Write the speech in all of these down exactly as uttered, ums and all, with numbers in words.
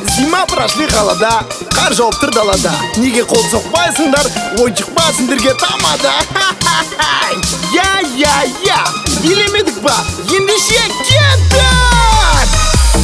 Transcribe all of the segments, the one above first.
зима прошли холода, қар жауып тұр далада. Неге қол соқпайсыңдар, ойыншық па сендерге тамада. Я, я, я, билемедік ба, ендеше кеттік!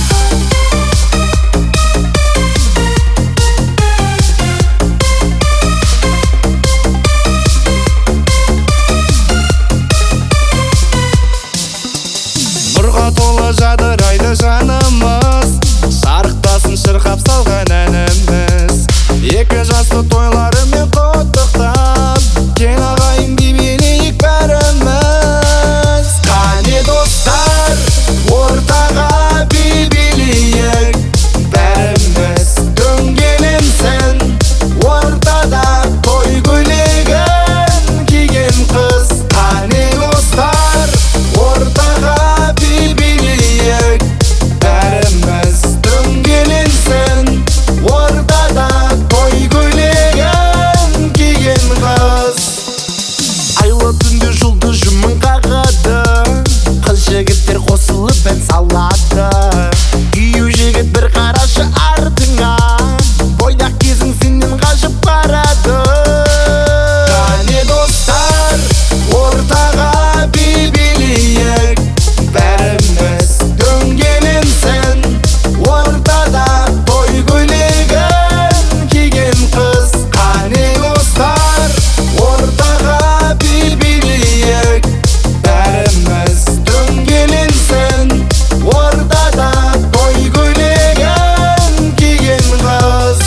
Нұрға толы жадырайды жанымыз, шарықтасын шырқап салған әніміз. Екі жасты тойларымен құттықтап, кең ағайын би билейік бәріміз. Қане достар, ортаға би билейік бәріміз. Дөңгеленсін ортада той көйлегін киген қыз. Қане достар, ортаға би билейік бәріміз. Дөңгеленсін ортада той көйлегін киген қыз. Айлы түнде жұлдыз жүмін қағады, қыз жігіттер қосылып ән салады. Күйеу жігіт бір қарашы артыңа, бойдақ кезің сенен қашып барады. Қане достар, ортаға би билейік бәріміз. Дөңгеленсін ортада той көйлегін киген қыз. Қане достар, ортаға би билейік бәріміз. Дөңгеленсін ортада той көйлегін киген қыз.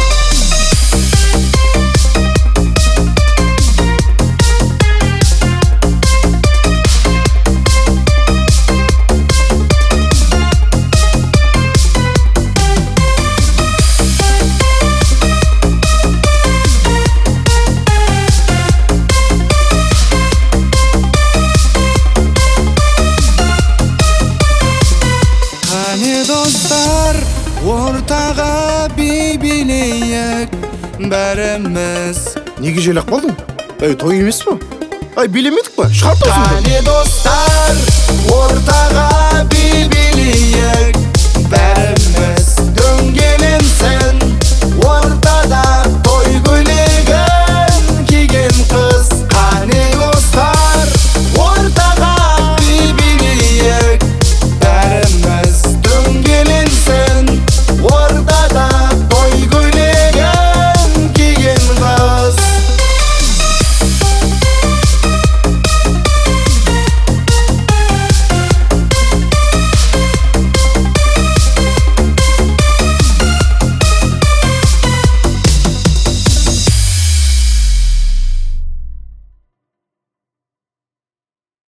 Қане достар, ортаға би билейік бәріміз. Неге желек қалдың? Ай, той емес па? Ай, билемедік па? Шығарт осыңды. Қане достар, ортаға би билейік